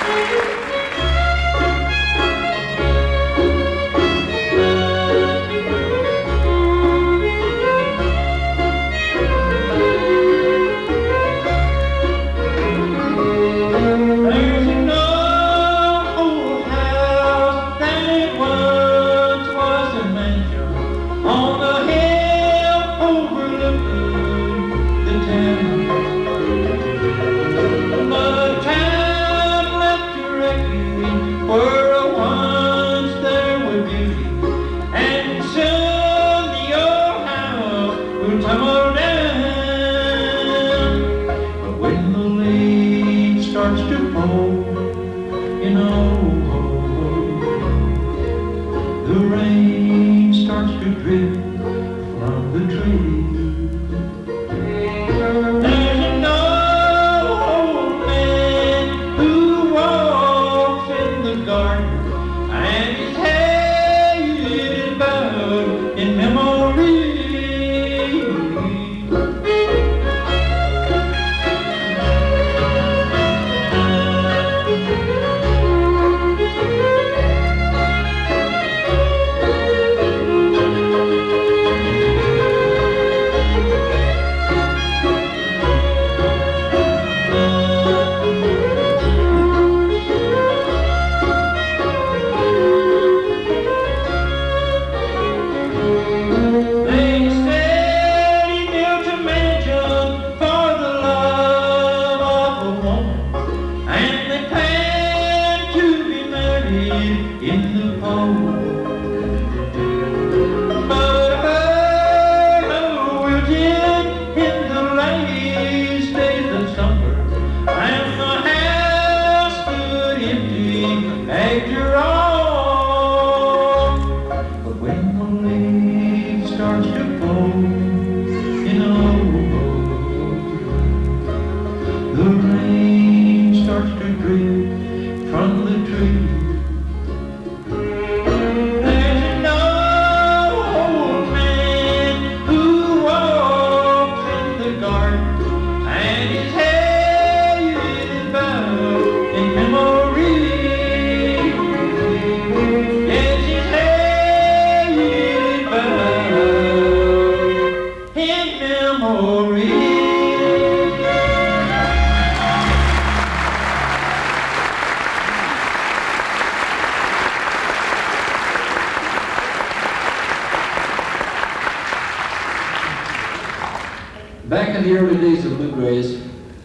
Back in the early days of bluegrass,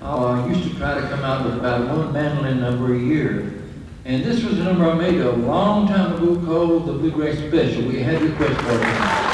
I used to try to come out with about one mandolin number a year. And this was a number I made a long time ago called the Bluegrass Special. We had requests for it.